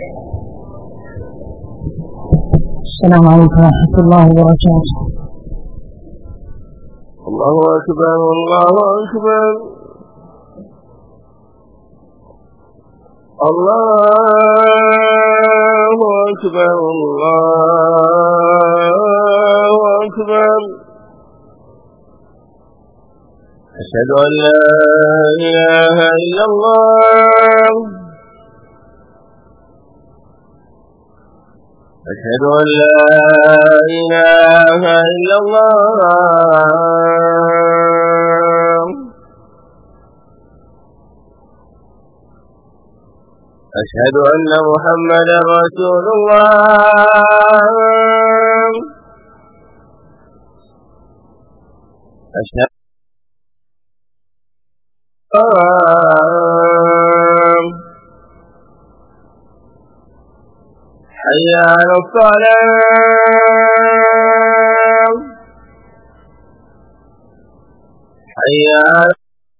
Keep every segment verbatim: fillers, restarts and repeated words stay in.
السلام عليكم ورحمة الله وبركاته. الله أكبر الله أكبر الله أكبر الله أكبر. أشهد أن لا إله إلا الله أشهد أن لا إله إلا الله أشهد أن محمدا رسول الله أشهد حي على الصلاة حي على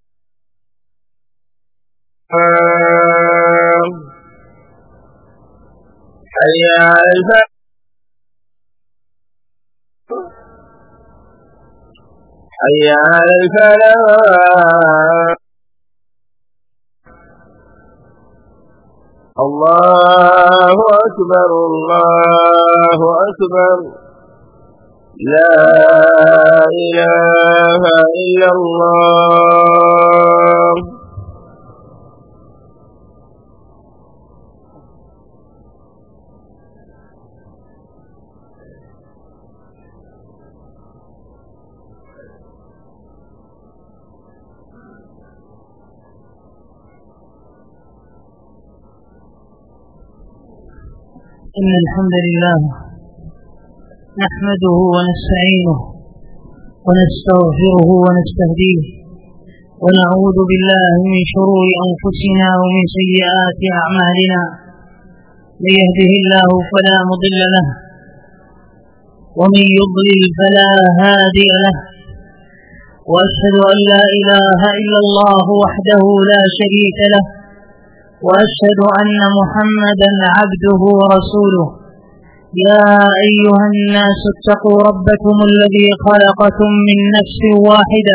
حي على الفلاح حي على الفلاح. الله أكبر الله أكبر لا إله إلا الله. إن الحمد لله نحمده ونستعينه ونستغفره ونستهديه ونعوذ بالله من شرور أنفسنا ومن سيئات أعمالنا. من يهده الله فلا مضل له ومن يضلل فلا هادي له، وأشهد أن لا إله إلا الله وحده لا شريك له، وأشهد أن محمدا عبده ورسوله. يا أيها الناس اتقوا ربكم الذي خلقكم من نفس واحدة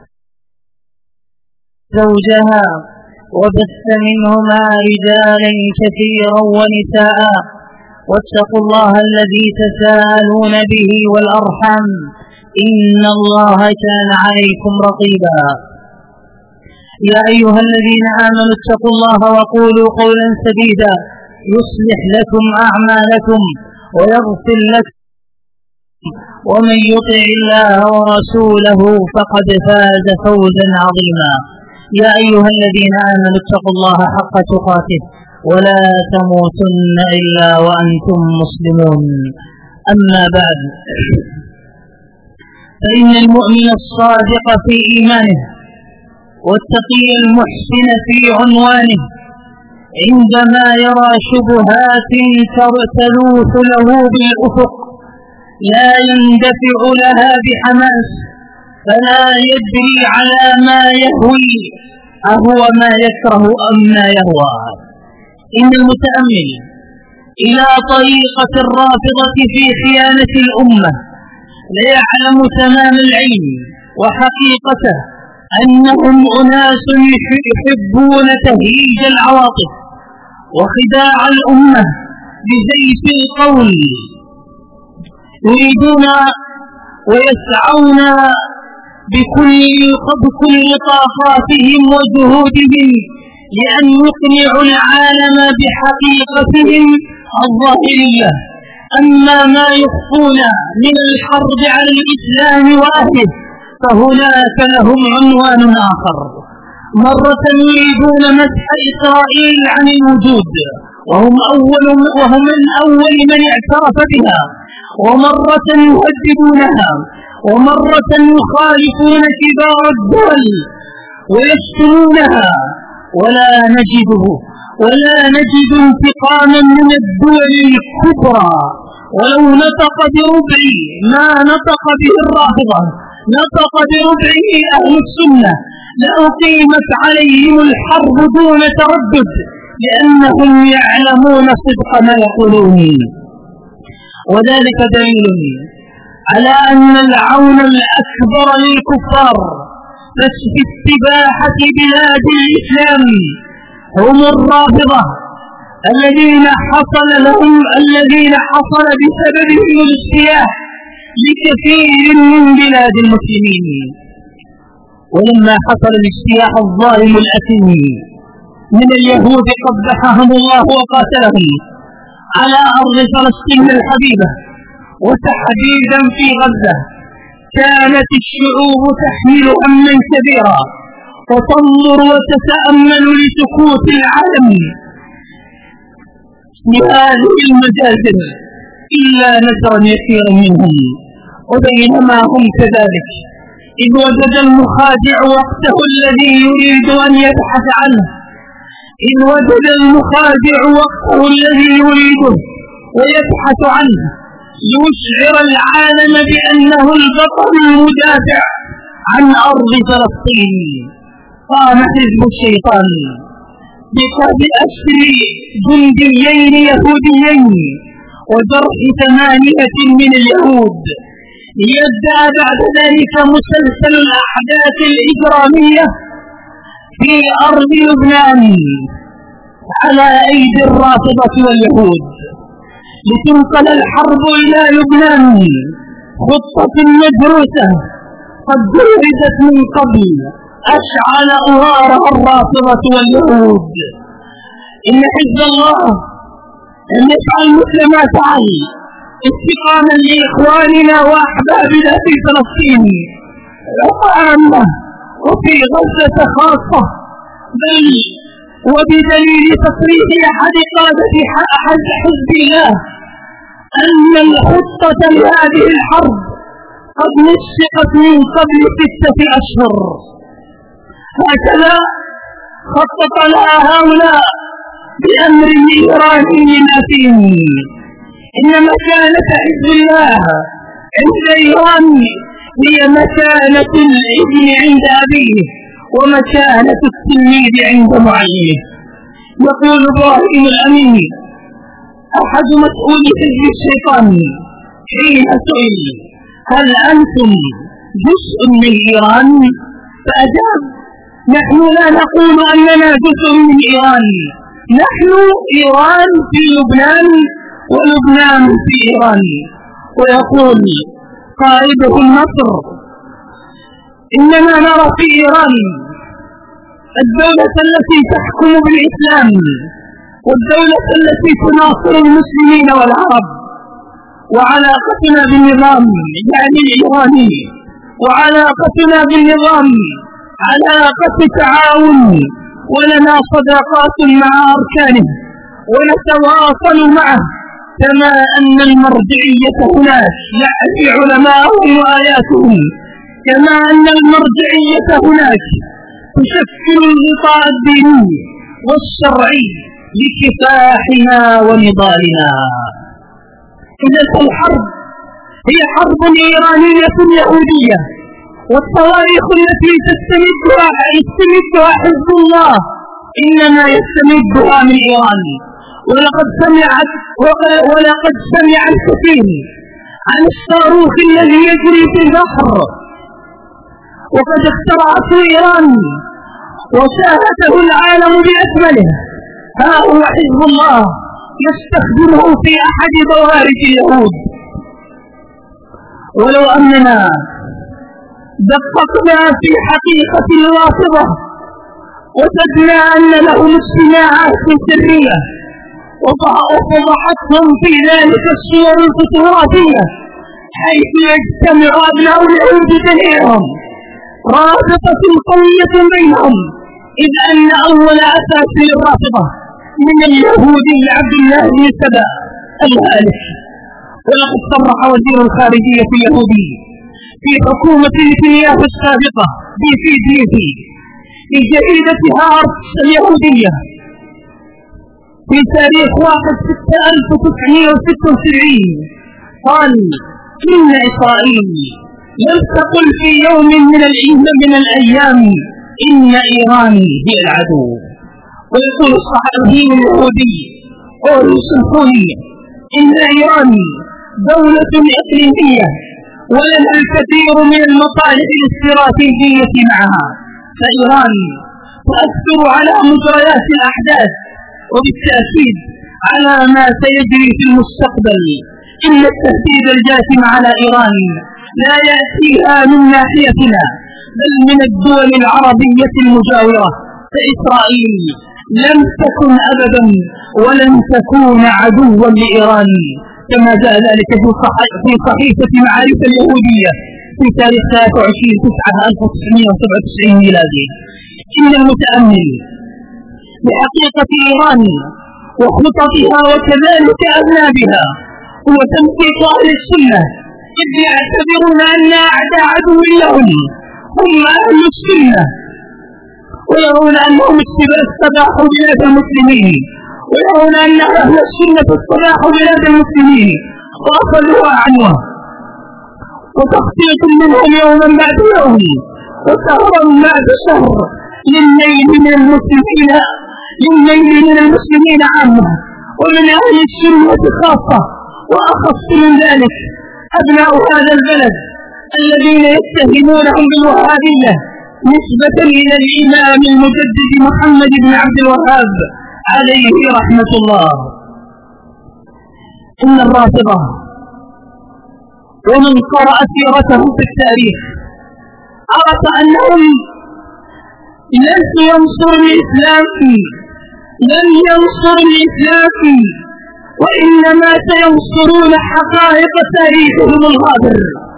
زوجها وبث منهما رجالا كثيرا ونساء، واتقوا الله الذي تساءلون به والأرحام إن الله كان عليكم رقيبا. يا أيها الذين آمنوا اتقوا الله وقولوا قولا سديدا يصلح لكم أعمالكم ويغفر لكم، ومن يطع الله ورسوله فقد فاز فوزا عظيما. يا أيها الذين آمنوا اتقوا الله حق تقاته ولا تموتن إلا وأنتم مسلمون. أما بعد، فإن المؤمن الصادق في إيمانه والتقي المحسن في عنوانه عندما يرى شبهات تلوث له بالأفق لا يندفع لها بحماس، فلا يدري على ما يهوي أهو ما يكره أم ما يهوى. إن المتأمل إلى طريقة الرافضة في خيانة الأمة ليعلم تمام العلم وحقيقته أنهم أناس يحبون تهيج العواطف وخداع الأمة بزيف القول، يريدون ويسعون بكل بكل طاقاتهم وجهودهم لأن يقنعوا العالم بحقيقتهم الظاهرية. أما ما يخفون من الحرب على الإسلام وأهله فهناك لهم عنوان آخر. مرة يريدون مسح إسرائيل عن الوجود وهم أول وهم من أول من اعترف بها، ومرة يهددونها، ومرة يخالفون كبار الدول ويشتمونها. ولا نجده ولا نجد انتقاما من الدول الكبرى ولو نطق بربع ما نطق به الرافضة نطق بربعه أهل السنة لأقيمت عليهم الحرب دون تردد، لأنهم يعلمون صدق ما يقولون، وذلك دليل على أن العون الأكبر للكفار في استباحة بلاد الإسلام هم الرافضة الذين حصل لهم الذين حصل بسببهم الاجتياح لكثير من بلاد المسلمين. ولما حصل الاجتياح الظالم الأثيم من اليهود قبحهم الله وقاتلهم على أرض فلسطين الحبيبة وتحديدا في غزة، كانت الشعوب تحمل هما كبيرا وتنظر وتتأمل لسكوت العالم لهذه المجازر إلا نزرا يسيرا منهم. وبينما هم كذلك إذ وجد المخادع وقته الذي يريد أن يبحث عنه إذ وجد المخادع وقته الذي يريده ويبحث عنه ليشعر العالم بأنه البطل المدافع عن أرض فلسطين، قام حزب الشيطان بقتل أسر جنديين يهوديين وجرح ثمانية من اليهود، ليبدأ بعد ذلك مسلسل الأحداث الإجرامية في أرض لبنان على أيدي الرافضة واليهود، لتنقل الحرب إلى لبنان خطة مدروسة قد جهزت من قبل أشعل أنوارها الرافضة واليهود. إن حزب الله لم يفعل مثل ما فعل استقاما لإخواننا وأحبابنا في فلسطين وعامة وفي غزة خاصة، بل وبدليل تصريح أحد قادة حزب الله أن الخطة لهذه الحرب قد نسقت من قبل ستة أشهر. هكذا خطط لها هؤلاء بأمر إيراني أثيم. إن مكانة حزب الله عند إيران هي مكانة الابن عند أبيه ومكانة التلميذ عند معلمه. يقول إبراهيم الأمين أحد مسؤولي حزب الشيطان حين سئل هل أنتم جزء من إيران؟ فأجاب نحن لا نقول أننا جزء من إيران، نحن إيران في لبنان ولبنان في إيران. ويقول قائده النصر إننا نرى في إيران الدولة التي تحكم بالإسلام والدولة التي تناصر المسلمين والعرب، وعلاقتنا بالنظام يعني الإيراني وعلاقتنا بالنظام علاقة تعاون، ولنا صداقات مع أركانه ونتواصل معه، كما أن المرجعية هناك يعني علماءهم وآياتهم، كما أن المرجعية هناك تشكل الغطاء الديني والشرعي لكفاحنا ونضالنا. إذا الحرب هي حرب إيرانية يهودية، والصواريخ التي تستمدها يستمدها حزب الله إنما يستمدها من إيران. ولقد سمعت ولقد سمع الكثير عن الصاروخ الذي يجري في البحر وقد اخترعته إيران وشاهده العالم بأكمله. ها هو حزب الله يستخدمه في أحد بوارج اليهود. ولو أننا دققنا في حقيقة الرافضة وجدنا أن لهم اجتماعات سرية وفضحتهم في ذلك الصور الفوتوغرافية حيث يجتمع أبناء اليهود جميعهم، رابطة قوية بينهم، إذ أن أول أساس للرافضة من اليهود لعبد الله بن سبأ الهالك. ولقد صرح وزير الخارجية اليهودي في حكومة نتنياهو السابقة بي سي دي في لجريدة هارتس اليهودية في تاريخ واحد ستة ألف وتسعمائة وستة وسبعين قال إن إسرائيل لم تقل في يوم من من الأيام إن إيران هي العدو، ويقول الصحابي اليهودي أوريوس الخوني: إن إيران دولة إقليمية ولها الكثير من المصالح الاستراتيجية معها، فإيران تؤثر على مجريات الأحداث وبالتأكيد على ما سيجري في المستقبل. إن التهديد الجاثم على إيران لا يأتيها من ناحيتنا بل من الدول العربية المجاورة، فإسرائيل لم تكن أبدا ولن تكون عدوا لإيران، كما جاء ذلك في صحيفة معارف اليهودية في تاريخ ثلاثة وعشرين تسعة ألف وتسعمائة وسبعة وتسعين ميلادي. إن المتأمل بحقيقة إيران وخططها وكذلك أذنابها هو تمسيك أهل السنة، إذ يعتبرون أن أعداء عدو لهم هم أهل السنة، ويرون أنهم استباحوا بلاد المسلمين، ويرون أن أهل السنة استباحوا بلاد المسلمين وأخذوها عنوة وتخطيط منهم يوما بعد يوم وسهرا بعد شهر للنيل من المسلمين للنيل من المسلمين عامة ومن أهل السنة خاصة، وأخص من ذلك أبناء هذا البلد الذين يتهمونهم بالوهابية نسبة إلى الإمام المجدد محمد بن عبد الوهاب عليه رحمة الله. إن الرافضة ومن قرأ سيرتهم في التاريخ عرف أنهم لن ينصر الإسلام لن ينصر الإسلام وإنما سينصرون حقائق تاريخهم الغابر.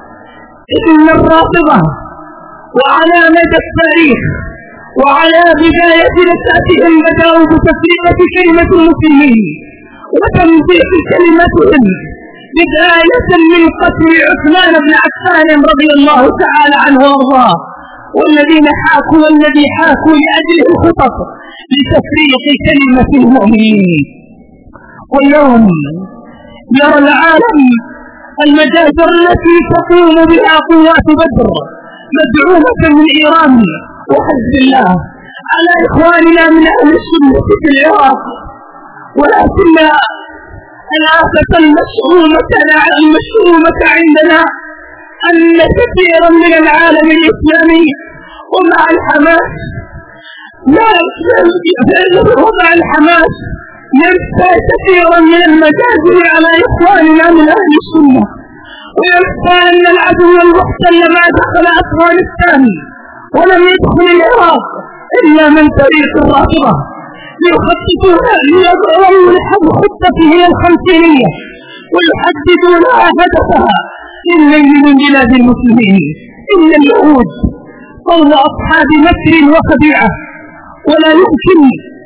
إن الرافضة وعلى مدى التاريخ وعلى بداية نشأتهم بدأوا بتفرقة كلمة المسلمين وتمزيق كلمتهم، بداية من قتل عثمان بن عفان رضي الله تعالى عنه وارضاه، والذين حاكوا والذي حاكوا لأجله الخطط لتفريق كلمة المؤمنين. واليوم يرى العالم المجازر التي تقوم بها قوات بدر مدعومة من إيران وحزب الله على إخواننا من أهل السنة في العراق، ولكن الآفة المشؤومة المشؤومة عندنا أن كثيرا من العالم الإسلامي ومع الحماس لا ومع الحماس ينسى كثيرا من المجازر على إخواننا من أهل السنة، وينسى أن العدو المحتل ما دخل أفغانستان ولم يدخل العراق إلا من طريق الرافضة ليخططون ليضعوا لحد خطته الخمسينية ويحددون هدفها للنيل من بلاد المسلمين. إن اليهود قول أصحاب مكر وخديعة، ولا يمكن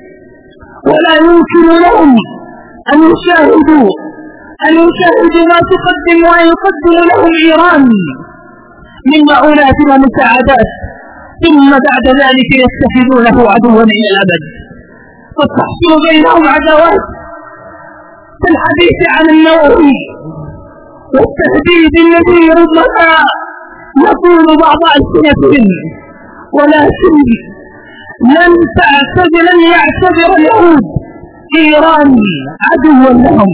ولا يمكن لهم أن يشاهدوا أن يشاهدوا ما تقدم ويقدم لهم إيران من معونات ومساعدات، ثم بعد ذلك يتخذونه عدوا إلى الأبد، وتحصل بينهم عداوات كالحديث عن النووي والتهديد الذي ربما يقول بعض ألسنتهم، ولكن لن تعتبر لن يعتبر اليهود إيران عدوا لهم.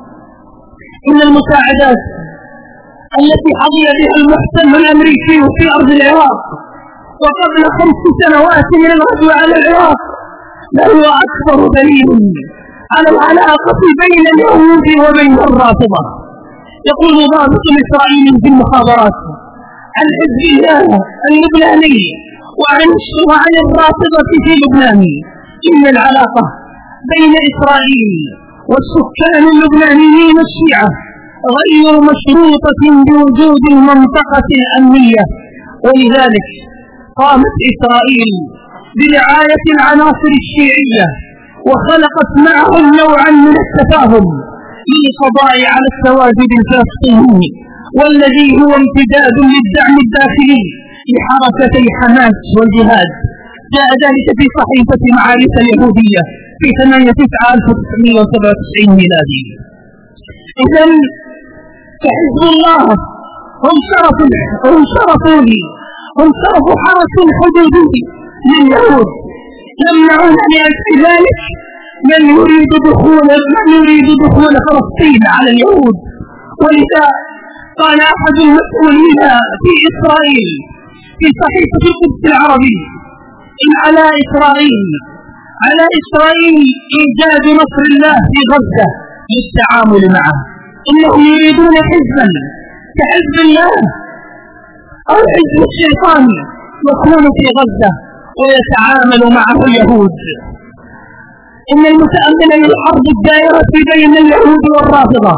إن المساعدات التي حظي بها المحتل الأمريكي في أرض العراق وقبل خمس سنوات من الغزو على العراق لهو أكبر دليل على العلاقة بين اليهود وبين الرافضة. يقول ضابط إسرائيل في المخابرات عن حزب الله اللبناني وعن وعن الرافضة في لبنان إن العلاقة بين إسرائيل والسكان اللبنانيين الشيعة غير مشروطة بوجود المنطقة الأمنية، ولذلك قامت إسرائيل برعاية العناصر الشيعية وخلقت معهم نوعا من التفاهم للقضاء على التواجد الفلسطيني، والذي هو امتداد للدعم الداخلي لحركتي حماس والجهاد. جاء ذلك في صحيفة معارف اليهودية في ثمانية تسعة ألف وتسعمائة وسبعة وتسعين ميلادي. إذن فحزب الله هم شرف هم شرف هم شرف حرس حدودي لليهود، يمنعون من ذلك من يريد دخول من يريد دخول فلسطين على اليهود. ولذا قال أحد المسؤولين في إسرائيل في صحيفة القدس العربي: إن على إسرائيل على إسرائيل إيجاد نصر الله في غزة للتعامل معه. إنهم يريدون حزبا كحزب الله أو حزب الشيطان يكون في غزة ويتعامل معه اليهود. إن المتأمل للحرب الدائرة بين اليهود والرافضة،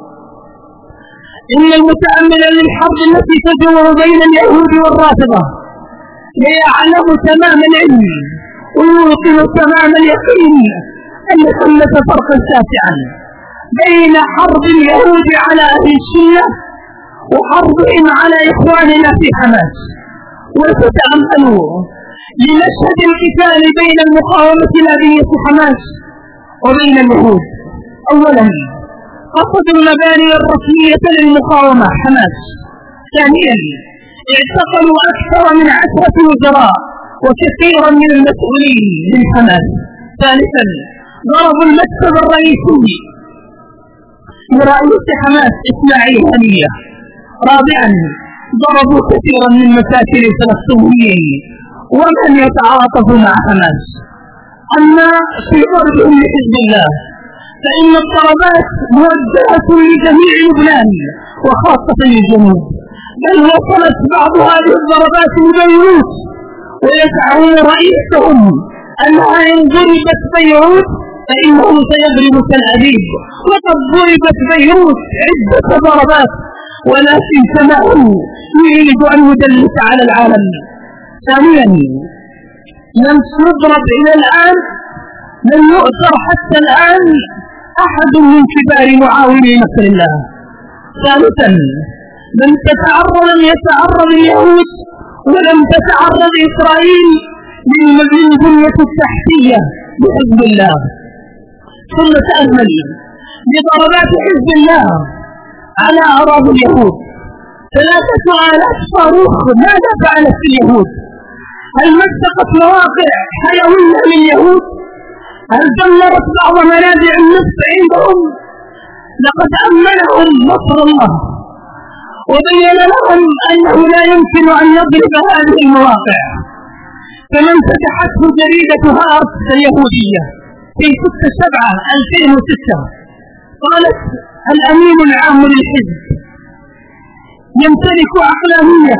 إن المتأمل للحرب التي تدور بين اليهود والرافضة ليعلم تمام العلم ويوقن تمام اليقين أن ثمة فرقا شاسعا بين حرب اليهود على أهل السنة وحربهم على إخواننا في حماس. وتتأملوا لمشهد القتال بين المقاومة الأبية حماس وبين اليهود. أولا قصدوا المباني الرسمية للمقاومة حماس. ثانيا اعتقلوا أكثر من عشرة وزراء وكثيرا من المسؤولين من حماس. ثالثا ضربوا المكتب الرئيسي لرئيس حماس إسماعيل هنية. رابعا ضربوا كثيرا من مساكن الفلسطينيين ومن يتعاطف مع حماس. أما في ضربهم لحزب الله فإن الضربات موجهة لجميع لبنان وخاصة الجنوب، بل وصلت بعض هذه الضربات لبيروت، ويزعم رئيسهم أنها إن ضربت بيروت فإنه سيضرب تل أبيب. وقد ضربت بيروت عدة ضربات، ولكن كما هو يريد أن يدلس على العالم. ثانيا لم يضرب إلى الآن، لم يؤثر حتى الآن أحد من كبار معاوني نصر الله. ثالثا لم تتعرض لم يتعرض اليهود ولم تتعرض إسرائيل للبنية التحتية بحزب الله. ثم تأمل بضربات حزب الله على أراضي اليهود ثلاثة آلاف صاروخ. ماذا فعلت اليهود؟ هل مزقت مواقع حيوية لليهود؟ هل دمرت بعض منازع النفط عندهم؟ لقد أمنهم نصر الله وبين لهم أنه لا يمكن أن يضرب هذه المواقع. فمن فتحته جريدة هارت اليهودية في ستة سبعة ألفين وستة قالت: الأمين العام للحزب يمتلك عقلانية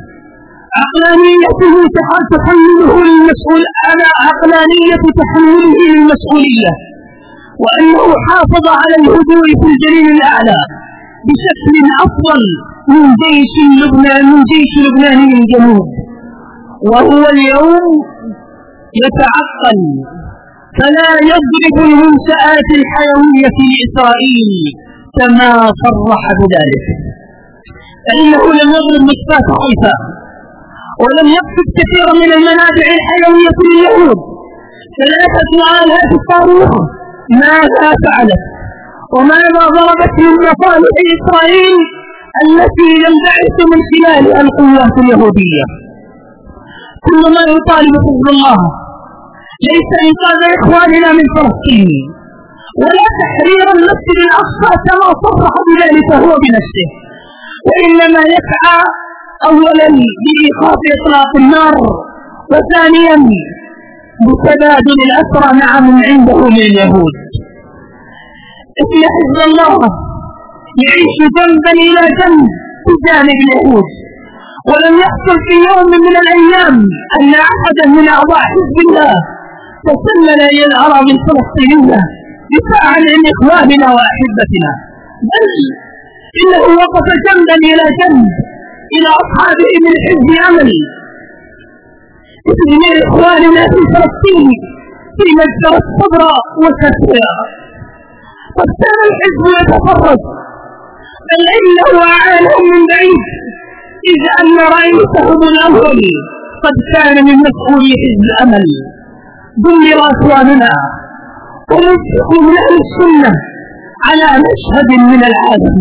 عقلانيته تحمله للمسؤول على عقلانية تحمله للمسؤولية، وأنه حافظ على الهدوء في الجليل الأعلى بشكل أفضل من جيش لبنان من جيش لبنان من الجنوب. وهو اليوم يتعقل فلا يضرب المنشآت الحيوية لإسرائيل كما صرح بذلك، فإنه لم يضرب مصفاة حيفا ولم يقصد كثيرا من المنابع الحيوية لليهود. ثلاثة آلاف صاروخ ماذا فعلت؟ وماذا ضربت من مصالح إسرائيل التي ينبعث من خلالها القوات اليهودية؟ كل ما يطالب حزب الله ليس إنقاذ إخواننا من فلسطين ولا تحرير المسجد الأقصى كما صرح بذلك هو بنفسه، وإنما يسعى أولا بإيقاف إطلاق النار، وثانيا بتبادل الأسرى مع من عنده من اليهود. إن حزب الله يعيش جنبا إلى جنب بجانب اليهود، ولم يحصل في يوم من الأيام أن أحدا من أعضاء حزب الله تسلل إلى الأراضي الفلسطينية دفاعا عن إخواننا وأحبتنا، بل إنه وقف جنبا إلى جنب إلى أصحابه من حزب أمل من إخواننا في فلسطين في مجزرة الصبر والتسوية. قد كان الحزب يتفرج، بل إنه أعانهم من بعيد، إذ أن رئيسهم الأول قد كان من مسؤولي حزب أمل. دمر أخواننا ونسقوا من أهل السنة على مشهد من العالم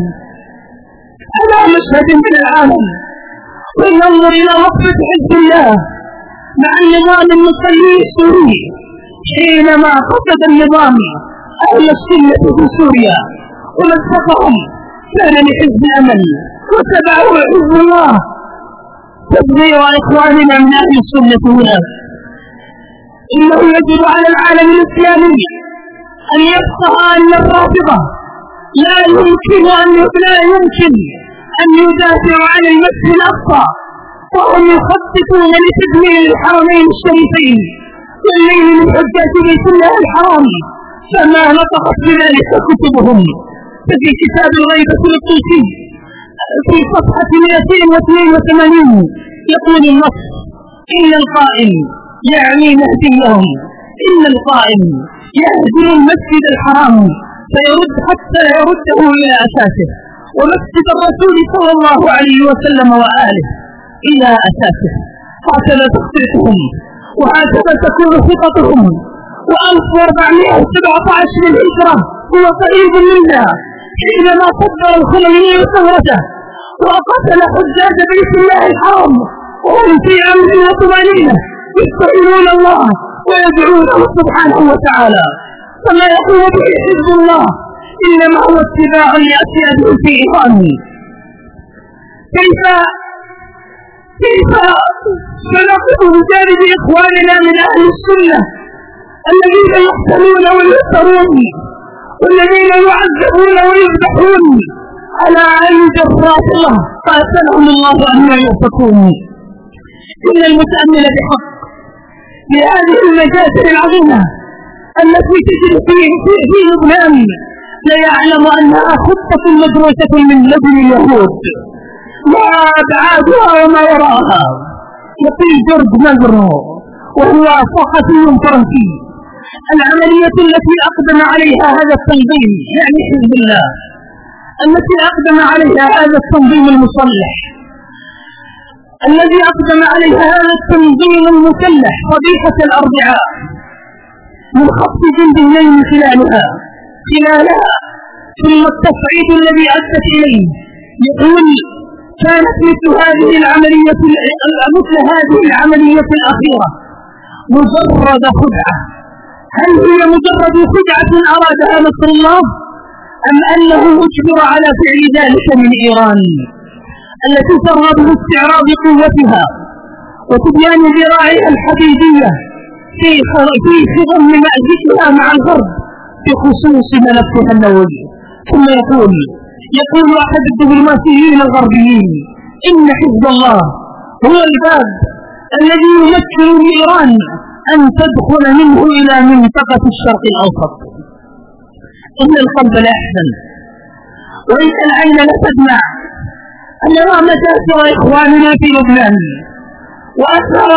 على مشهد من العالم وننظر إلى وقفة حزب الله مع النظام المصلي السوري حينما قصد النظام أهل السنة في سوريا ومسكهم كان لحزب الأمل وتبعوا حزب الله تبغير إخواننا من أهل السنة هناك. إنه يجب على العالم الإسلامي أن يفقه أن الرافضة لا يمكن أن لا يمكن أن يدافعوا عن المسجد الأقصى وهم يخططون لتدمير الحرمين الشريفين والليل من حجاج بيت الله الحرام، فما نطقت بذلك كتبهم. ففي كتاب الغيبة الطوسي في صفحة مئتين واثنين وثمانين يقول النص: إن القائم يعني مهديهم، إن القائم يهدم المسجد الحرام فيرد حتى يرده إلى أساسه، ومسجد الرسول صلى الله عليه وسلم وآله إلى أساسه. هكذا تخطيطهم وهكذا تكون خططهم. وألف وأربعمائة وسبعة عشر للهجرة هو قريب منا حينما صدر الخميني ثورته وقتل حجاج بيت الله الحرام وهم في أمن وطمأنينة يستغفرون الله ويدعونه سبحانه وتعالى. فما يقول به حزب الله إنما هو اتباع لأسياده في إيران. كيف كيف سنقف بجانب إخواننا من أهل السنة الذين يقتلون ويؤثرون والذين يعذبون ويذبحون على عند الرافضة قاتلهم الله أن يؤفكون؟ إن المتأمل بحق لهذه المجازر العظيمة التي تجري في, في, في لبنان لا يعلم أنها خطة مدروسة من لدن اليهود وأبعادها وما وراءها. يقول جورج ماجرو وهو صحفي فرنسي: العملية التي أقدم عليها هذا التنظيم يعني حزب الله التي أقدم عليها هذا التنظيم المصلح الذي أقدم عليها هذا التنظيم المسلح صبيحة الأربعاء من خط جند الليل خلالها خلالها ثم التصعيد الذي أدت إليه. يقول: كانت مثل هذه العملية مثل هذه العملية الأخيرة مجرد خدعة. هل هي مجرد خدعة أرادها نصر الله أم أنه أجبر على فعل ذلك من إيران التي ترغب باستعراض قوتها وتبيان ذراعها الحديدية في في خضم مأزقها مع الغرب بخصوص ملفها النووي؟ ثم يقول يقول أحد الدبلوماسيين الغربيين: إن حزب الله هو الباب الذي يمكن لإيران أن تدخل منه إلى منطقة الشرق الأوسط. إن القلب لا يحزن وإن العين لا تدمع أن نرى مجازر إخواننا في لبنان وأثر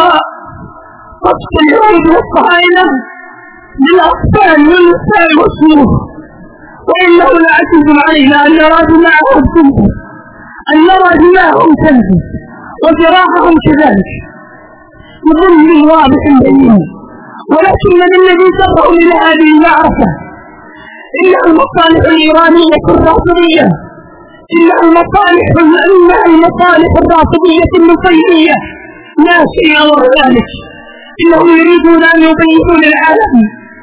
قصف اليهود والصهاينة للأطفال والنساء والشيوخ، وإنه لعزيز علينا أن نرى دماءهم تنزف أن نرى دماءهم تنزف وجراحهم كذلك بظلم واضح بين. ولكن من الذي جرهم إلى هذه المعركة؟ إلا المصالح الإيرانية الرافضية، إلا المصالح إلا المصالح الرافضية النصيرية لا شيء غير ذلك. إنهم يريدون أن يبينوا للعالم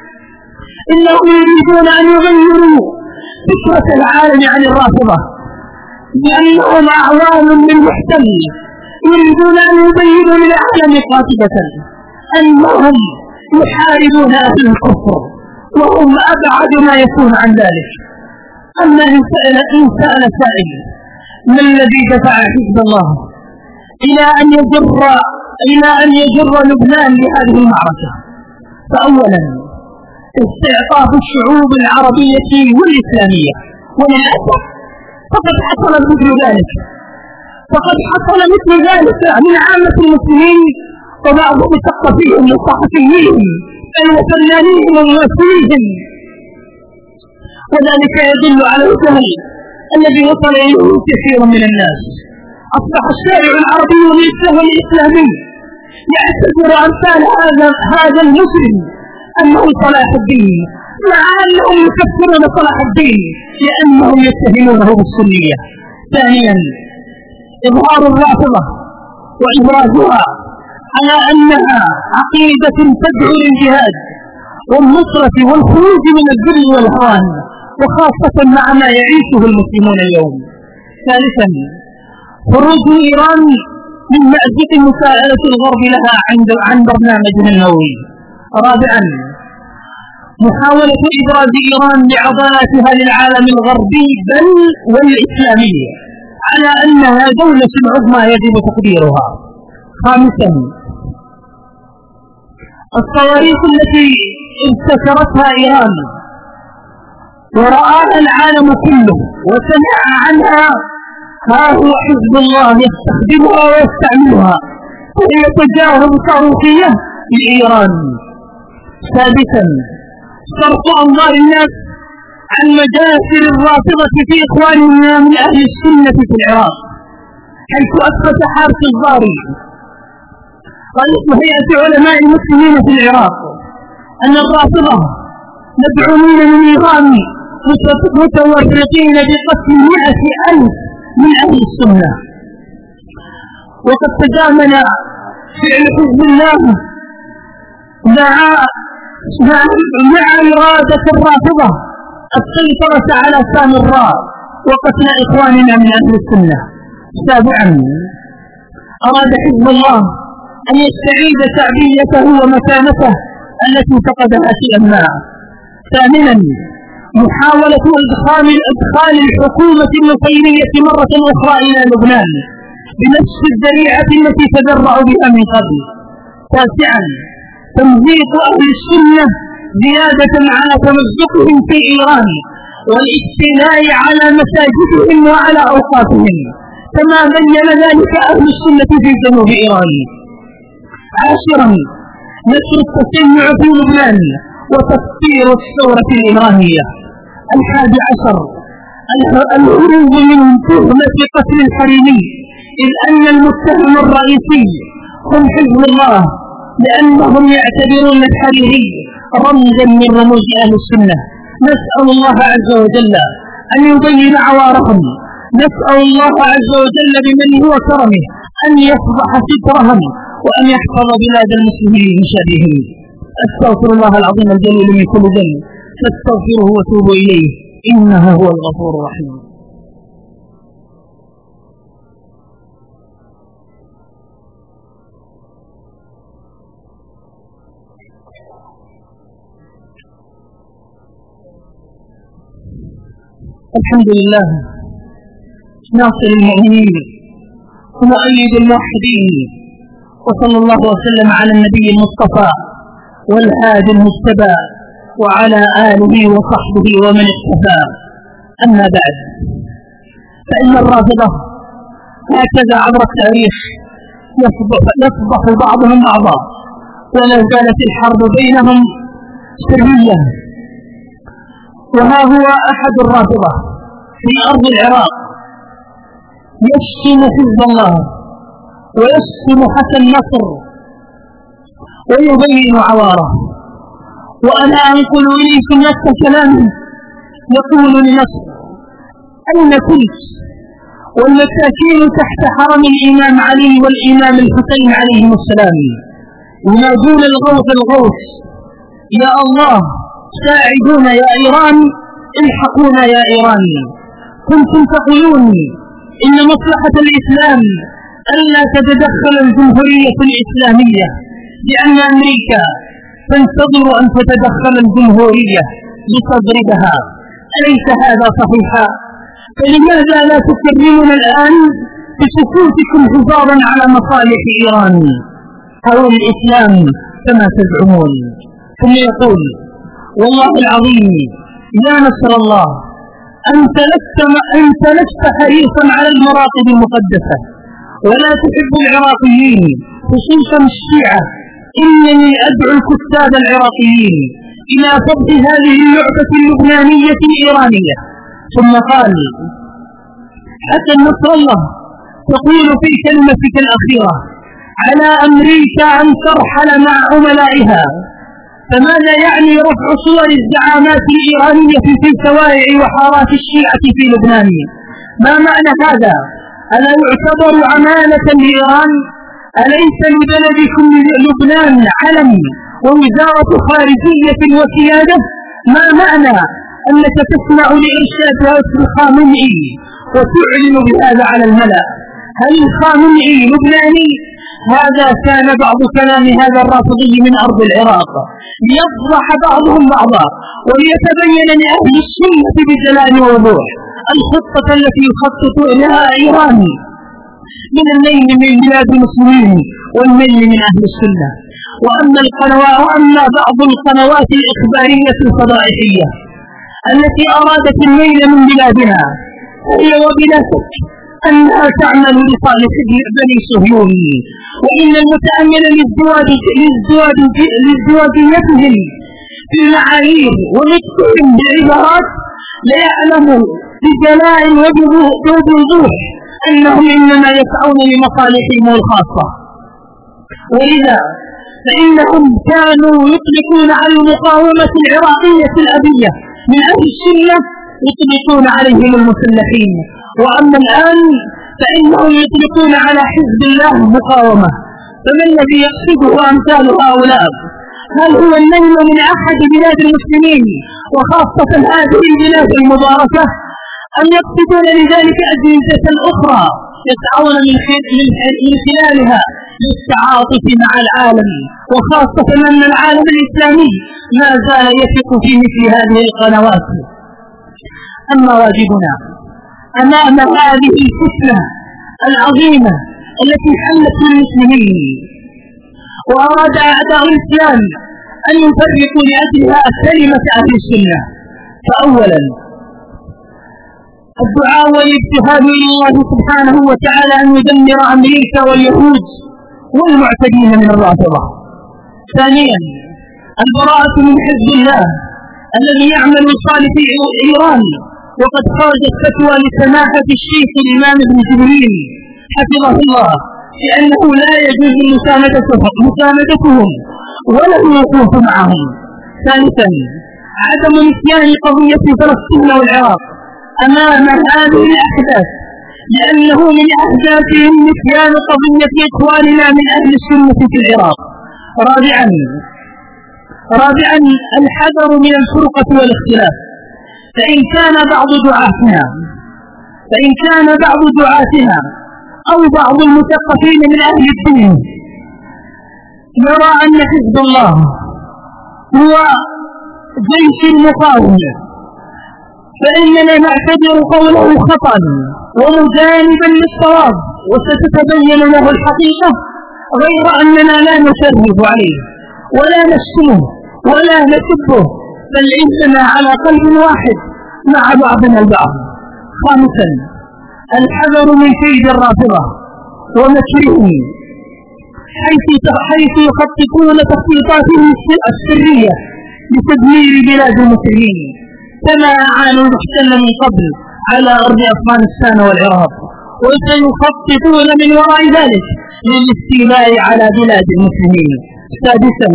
إنهم يريدون أن يغيروا فكرة العالم عن الرافضة لأنهم أعوان للمحتل. يريدون أن يبينوا للعالم قاطبة أنهم يحاربون أهل الكفر وهم أبعد ما يكون عن ذلك. أما إن سأل إن سأل سائل: ما الذي دفع حزب الله إلى أن يجر إلى أن يجر لبنان لهذه المعركة؟ فأولا استعطاف الشعوب العربية والإسلامية، وللأسف فقد حصل مثل ذلك فقد حصل مثل ذلك من عامة المسلمين وبعض مثقفيهم وصحفيهم بل وفنانيهم وممثليهم. وذلك يدل على الجهل الذي وصل إليه كثير من الناس. أصبح الشارع العربي والإسلامي يعتبر أمثال هذا هذا المسلم أنه صلاح الدين، مع أنهم يكفرون صلاح الدين لأنهم يتهمونه بالسنية. ثانيا إظهار الرافضة وإبرازها على أنها عقيدة تدعو للجهاد والنصرة والخروج من الذل والهوان، وخاصة مع ما يعيشه المسلمون اليوم. ثالثا، خروج إيران من مأزق مساءلة الغرب لها عن برنامجها النووي. رابعا، محاولة إبراز إيران بعضلاتها للعالم الغربي بل والإسلامي على أنها دولة عظمى يجب تقديرها. خامسا، الصواريخ التي ابتكرتها إيران ورآها العالم كله وسمع عنها، ها هو حزب الله يستخدمها ويستعملها وهي تجاهل صاروخية لإيران. سادسا، صرف أنظار الناس عن مجاسر الرافضة في إخواننا من أهل السنة في العراق، حيث أثبت حارس الضاري رئيس هيئة علماء المسلمين في العراق أن الرافضة مدعومين من إيران متورطين بقتل مئة ألف من أهل السنة. وقد تزامن فعل حزب الله مع مع إرادة الرافضة السيطرة على سامراء وقتل إخواننا من أهل السنة. سابعا، أراد حزب الله أن يستعيد شعبيته ومكانته التي فقدها في أمناء. ثامنا، محاولة إدخال إدخال الحكومة النصيرية مرة أخرى إلى لبنان بنفس الذريعة التي تذرعوا بها من قبل. تاسعا، تمزيق أهل السنة زيادة على تمزقهم في إيران والاستيلاء على مساجدهم وعلى أوقاتهم كما بين ذلك أهل السنة في جنوب إيران. عاشرا، نشر التشيع في لبنان وتفسير الثورة الإيرانية. الحادي عشر، الهروب من تهمة قتل الحريمي، إذ أن المتهم الرئيسي هم حزب الله لأنهم يعتبرون الحريري رمزا من رموز أهل السنة. نسأل الله عز وجل أن يبين عوارهم، نسأل الله عز وجل بمنه وكرمه أن يفضح سترهم وأن يحفظ بلاد المسلمين من شرهم. أستغفر الله العظيم الجليل من كل ذنب فاستغفروه وتوبوا إليه إنه هو الغفور الرحيم. الحمد لله ناصر المؤمنين ومؤيد الموحدين، وصلى الله وسلم على النبي المصطفى والهادي المجتبى وعلى آله وصحبه ومن اقتفى. أما بعد، فإن الرافضة هكذا عبر التاريخ يصبح بعضهم بعضا، ولا زالت الحرب بينهم سرية. وها هو أحد الرافضة في أرض العراق يشتم حزب الله ويشتم حسن نصر ويبين عواره. وأنا أنقل إليكم نفس كلامه يقول لنصر: أين كنت والمساكين تحت حرم الإمام علي والإمام الحسين عليهم السلام ينادون الغوث الغوث، يا الله ساعدونا يا إيران، الحقونا يا إيران. كنتم تقولون إن مصلحة الإسلام ألا تتدخل الجمهورية الإسلامية لأن أمريكا تنتظر أن تتدخل الجمهورية لتضربها، أليس هذا صحيحا؟ فلماذا لا تكرمون الآن بسكوتكم حفاظا على مصالح إيران أو الإسلام كما تزعمون؟ ثم يقول: والله العظيم يا نصر الله، أنت لست أنت لست حريصا على المراقب المقدسة ولا تحب العراقيين خصوصا الشيعة. إنني أدعو الكتاب العراقيين إلى فض هذه اللعبة اللبنانية الإيرانية. ثم قال: حسن نصر الله تقول في كلمتك الأخيرة على أمريكا أن ترحل مع عملائها، فماذا يعني رفع صور الزعامات الإيرانية في الشوارع وحارات الشيعة في لبنان؟ ما معنى هذا؟ ألا يعتبر عمالة لإيران؟ أليس لبلدكم لبنان علم ووزارة خارجية وسيادة؟ ما معنى أنك تسمع لإرشاد رئيس الخامنئي وتعلن بهذا على الملأ؟ هل الخامنئي لبناني؟ هذا كان بعض كلام هذا الرافضي من أرض العراق ليفضح بعضهم بعضا وليتبين لأهل السنة بجلال ووضوح الخطة التي يخطط لها إيران من الليل من بلاد المسلمين والميل من أهل السنة. وأما القنوات وأما بعض القنوات الإخبارية الفضائحية التي أرادت الميل من بلادنا هي وبلا شك أنها تعمل لصالح بني صهيون، وإن المتأمل لازدواجيتهم في المعايير ونطقهم بالعبارات ليعلم بجلاء وبوضوح أنهم إنما يسعون لمصالحهم الخاصة. ولذا فإنهم كانوا يطلقون على المقاومة العراقية الأبية من أهل السنة يطلقون عليهم المسلحين، وأما الآن فإنهم يطلقون على حزب الله مقاومة. فما الذي يقصده أمثال هؤلاء؟ هل هو النيل من أحد بلاد المسلمين وخاصة هذه البلاد المباركة، أم يقصدون لذلك أجهزة أخرى يسعون من خلالها للتعاطف مع العالم، وخاصة أن العالم الإسلامي ما زال يثق في مثل هذه القنوات؟ أما واجبنا أمام هذه الفتنة العظيمة التي حلت للمسلمين وأراد أعداء الإسلام أن يفرقوا لأجلها كلمة أهل السنة، فأولا الدعاء والاجتهاد إلى الله سبحانه وتعالى أن يدمر أمريكا واليهود والمعتدين من الرافضة. ثانيا البراءة من حزب الله الذي يعمل لصالح إيران، وقد خرجت فتوى لسماحة الشيخ الإمام ابن جبريل حفظه الله لأنه لا يجوز مساندتهم ولا الوقوف معهم. ثالثا عدم نسيان قضية فلسطين والعراق أمام هذه الأحداث، لأنه من أهدافهم نسيان قضية إخواننا من أهل السنة في العراق. رابعا رابعا الحذر من الفرقة والاختلاف، فإن كان بعض دعاتنا فإن كان بعض دعاتنا أو بعض المثقفين من أهل الدين يرى أن حزب الله هو جيش المقاومة، فإننا نعتبر قوله خطأ ومجانبا للصواب، وستتبين له الحقيقة، غير أننا لا نشرف عليه ولا نشتمه ولا نسبه، بل إننا على قلب واحد مع بعضنا البعض. خامسا الحذر من كيد الرافضة ومكرهم حيث حيث يخططون تخطيطاتهم السرية لتدمير بلاد المسلمين، كما عانوا المحتل من قبل على أرض أفغانستان والعراق، وسيخططون من وراء ذلك للاستيلاء على بلاد المسلمين. سادسا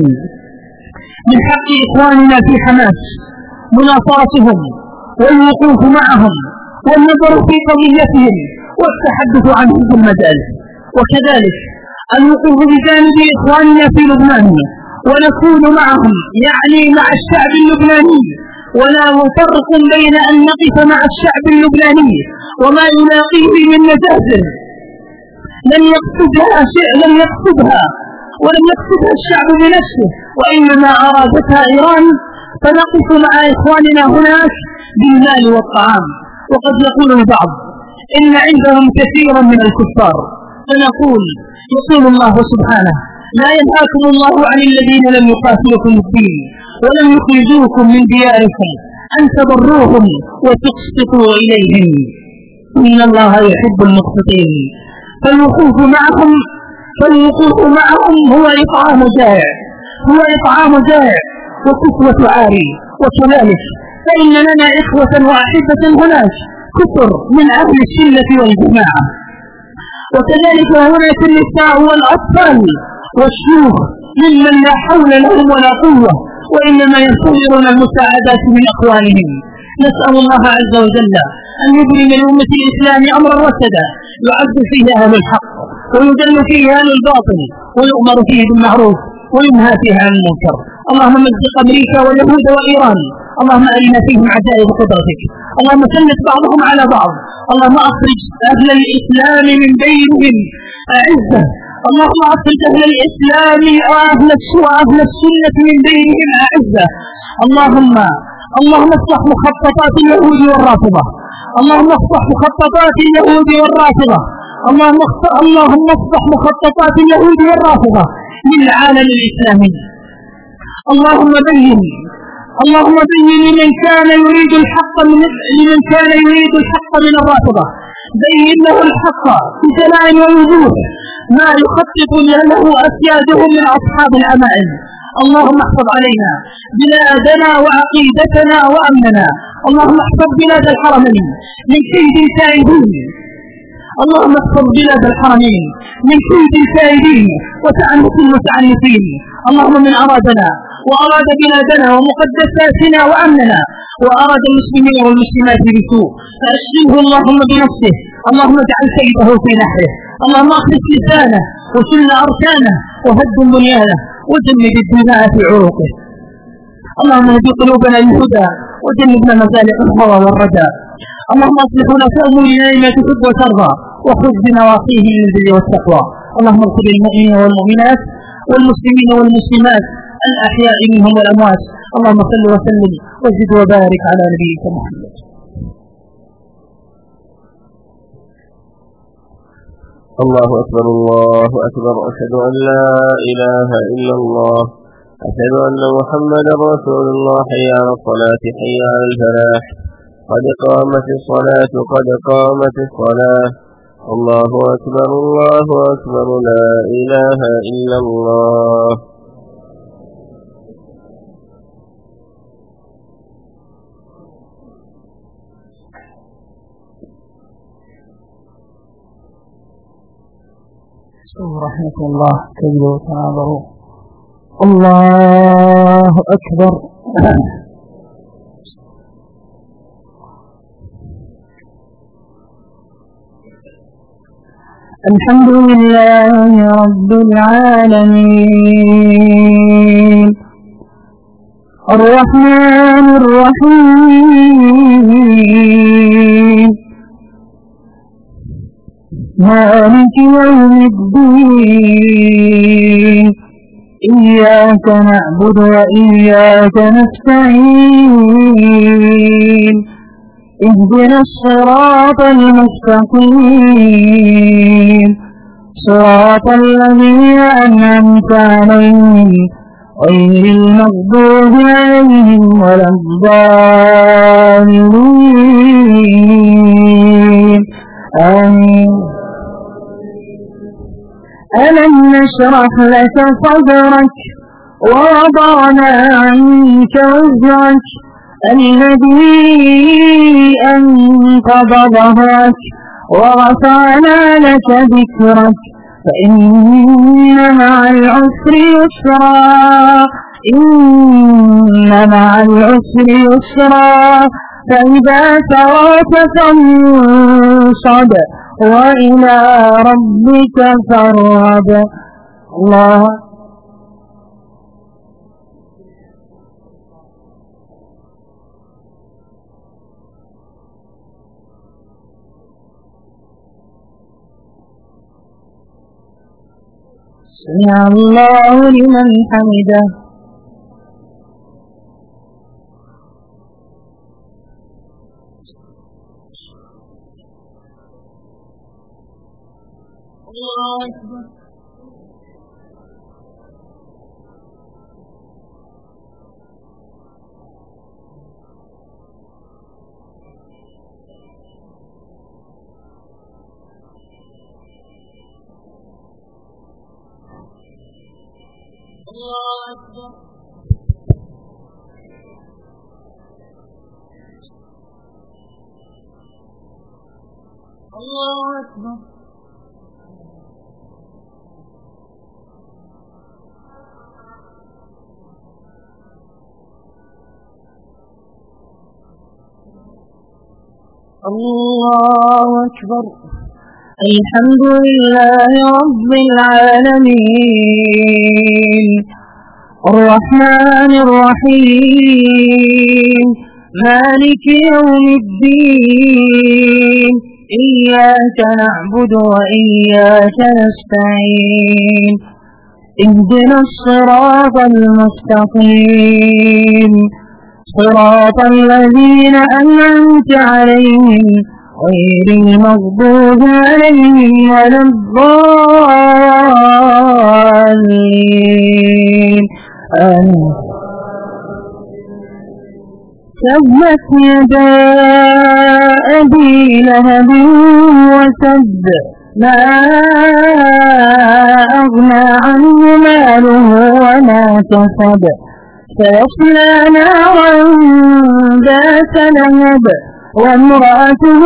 من حق إخواننا في حماس مناصرتهم والوقوف معهم والنظر في قضيتهم والتحدث عنهم في المجالس، وكذلك الوقوف بجانب إخواننا في لبنان ونكون معهم يعني مع الشعب اللبناني، ولا فرق بين أن نقف مع الشعب اللبناني وما يلاقيه من مجازر لم يقصدها شيء لم يقصدها ولم يقصدها الشعب بنفسه، وإنما أرادتها إيران، فنقف مع إخواننا هناك بالمال والطعام. وقد يقول البعض إن عندهم كثيرا من الكفار، فنقول يقول الله سبحانه: لا ينهاكم الله عن الذين لم يقاتلوكم الدين ولم يخرجوكم من دياركم أن تبروهم وتقسطوا إليهم إن الله يحب المقسطين. فالوقوف معهم فالوقوف معهم هو إطعام جائع هو إطعام جائع وكسوة عاري. وكذلك فإن لنا إخوة وأحبة هناك كثر من أهل السنة والجماعة، وكذلك هناك النساء والأطفال والشيوخ ممن لا حول لهم ولا قوة، وإنما ينتظرون المساعدات من أخوانهم. نسأل الله عز وجل أن يبرم لأمة الإسلام أمرا رشدا يعز فيه أهل الحق ويذل فيه أهل الباطل ويؤمر فيه بالمعروف وينهى فيه عن المنكر. اللهم مزق أمريكا واليهود وإيران، اللهم أرنا فيهم عجائب قدرتك، اللهم سلط بعضهم على بعض، اللهم أخرج أهل الإسلام من بينهم أعزة، اللهم أخرج أهل الإسلام وأهل أهل السنة من بينهم أعزة. اللهم اللهم اصلح مخططات اليهود والرافضة، اللهم اصلح مخططات اليهود والرافضة، اللهم اللهم اصلح مخططات اليهود والرافضة للعالم الإسلامي. اللهم بين اللهم بين لمن كان يريد الحق من لمن كان يريد الحق من الرافضة، بين له الحق بجلاء ووضوح ما يخطط له أسيادهم من أصحاب العمائم. اللهم احفظ علينا بلادنا وعقيدتنا وأمننا، اللهم احفظ بلاد الحرمين من كيد الكائدين، اللهم احفظ بلاد الحرمين من كيد الكائدين وتعنت المتعنتين. اللهم من أرادنا وأراد بلادنا ومقدساتنا وأمننا وأراد المسلمين والمسلمات بسوء فأشغله اللهم بنفسه، اللهم اجعل كيده في نحره، اللهم اخلص لسانه وسل أركانه وهدم بنيانه وجمد الدماء في عروقه. اللهم اهد قلوبنا للهدى وجنبنا مزالق الهوى والردى. اللهم اصلح لنا في امورنا لما تحب وترضى وخذ بنواصيه للبر والتقوى. اللهم اغفر للمؤمنين والمؤمنات والمسلمين والمسلمات الاحياء منهم والاموات. اللهم صل وسلم وزد وبارك على نبيك محمد. الله أكبر الله أكبر، أشهد أن لا إله إلا الله، أشهد أن محمدا رسول الله، حي على الصلاة حي على الفلاح، قد قامت الصلاة قد قامت الصلاة. الله أكبر الله أكبر، لا إله إلا الله. رحمة الله كبير وتعاظموا. الله أكبر. الحمد لله رب العالمين الرحمن الرحيم مالك يوم الدين إياك نعبد وإياك نستعين اهدنا الصراط المستقيم صراط الذين أنعمت عليهم غير المغضوب عليهم ولا الضالين آمين. ألم نشرح لك صدرك ووضعنا عنك وزرك الذي أنقض ظهرك ورفعنا لك ذكرك فإن مع العسر يسرا إن مع العسر يسرا فإذا فرغت فانصب وإلى ربك فارغب. الله سمع الله لمن حمده. الله أكبر. الله أكبر. الله أكبر. الله أكبر. الحمد لله رب العالمين الرحمن الرحيم مالك يوم الدين إياك نعبد وإياك نستعين اهدنا الصراط المستقيم صراط الذين أنعمت عليهم غير المغضوب عليهم ولا الضالين آمين. تبت يدا أبي لهب وتب ما أغنى عنه ماله وما كسب سيصلى نارا ذات لهب وامرأته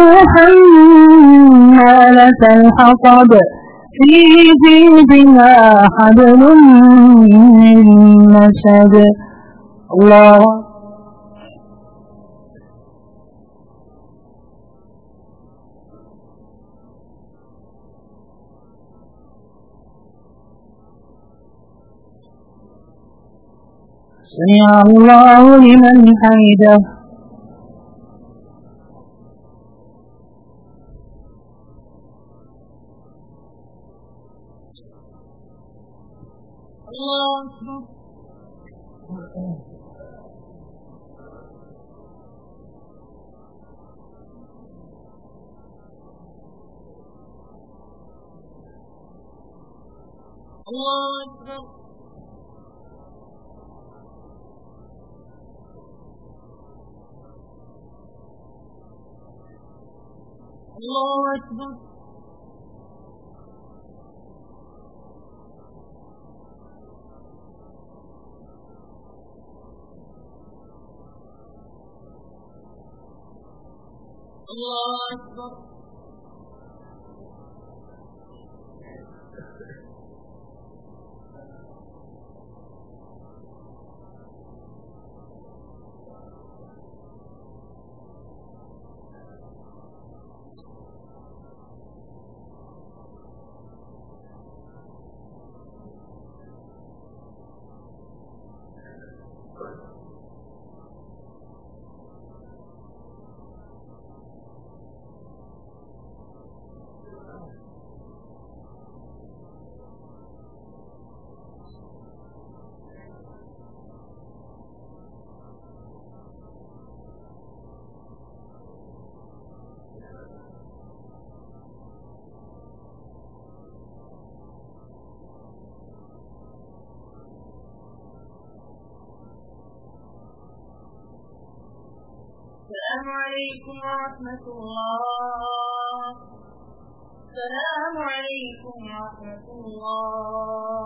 حمالة الحطب في جيدها حبل من مسد. الله سمع الله لمن حمده. الله أكبر. الله أكبر. الله أكبر. الله أكبر. السلام عليكم ورحمة الله. السلام عليكم ورحمة الله.